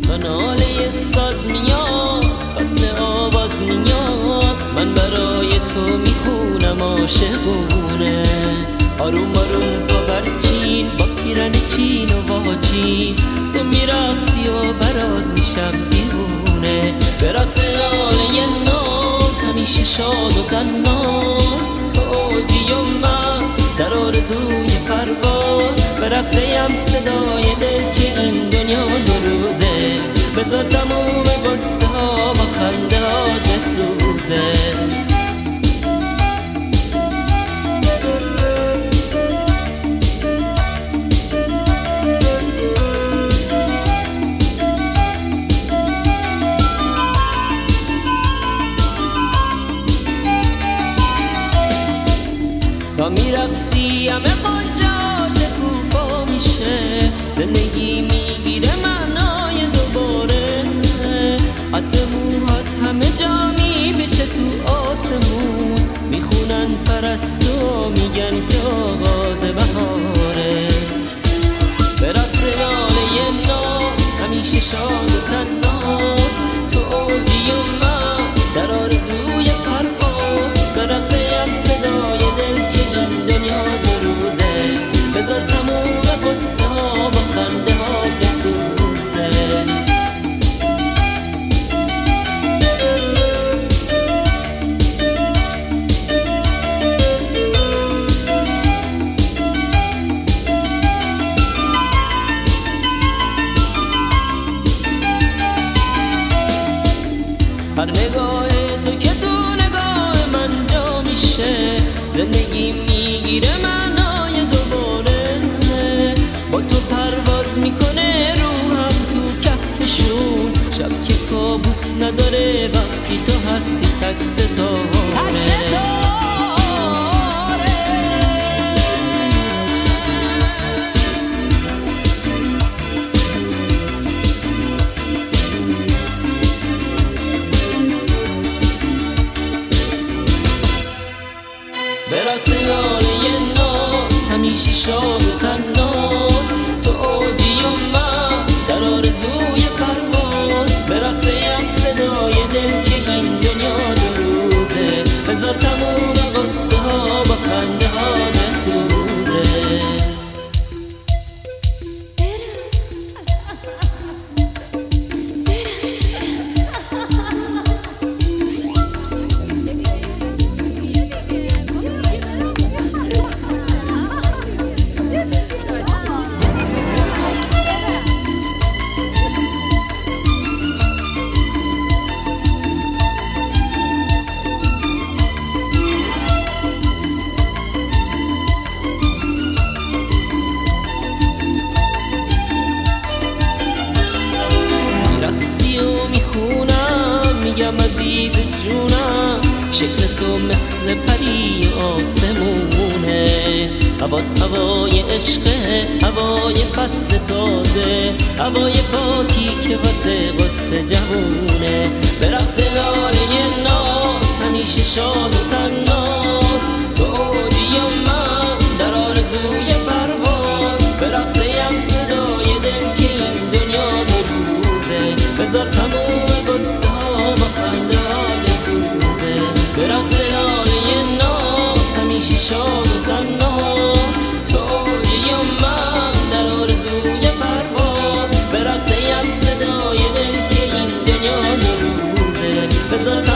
تا ناله ساز میاد، فصل آواز میاد، من برای تو میخونم عاشقونه. آروم آروم پا برچین با پیرن چین و واجین، تو میرقصی و برات میشم دیوونه. به رقص لاله ناز همیشه شاد و قناز، تو اوجی و من در آرزوی پرواز. به رقصیم صدای دل که این دنیا دو روزه، بذار تموم قصه ها با خنده ها بسوزه. تا میرقصی همه قنچه شکوفا میشه، زندگی میگیره معنای دوباره. حتی موهات همه جا میپیچه تو آسمون، میخونن پرستو میگن که آغاز بهاره. به رقص لاله ناز همیشه شاد و تناز، تو اوجی و من در آرزوی پرواز. به رقصیم صدای دل که این دنیا دو روزه، بذار تموم قصه ها با خنده ها بسوزه. هر نگاه تو که تو نگاه من جا میشه، زندگی میگیره معنای دوباره. با تو پرواز میکنه روحم تو کهکشون، شب که کابوس نداره وقتی تو هستی تک ستاره. به رقص لاله ناز همیشه شاد و تناز، تو اوجی و من در آرزوی پرواز. به رقصیم صدای دل که این دنیا دو روزه، بذار تموم قصه ها با خنده ها بسوزه. میگم عزیز جونم، شکل تو مثل پری آسمونه. هوات هوای عشقه، هوای فصل تازه، هوای پاکی که واسه قصه جوونه. به رقص لاله ناز همیشه شاد و تناز، تو اوجی و من در آرزوی پرواز. به رقصیم صدای دل که این دنیا دو روزه، بذار تموم قصه ها با خنده ها بسوزه. به رقص لاله ناز همیشه شاد و تناز، تو اوجی و من در آرزوی پرواز. به رقصیم صدای دل که این دنیا دو روزه، بذار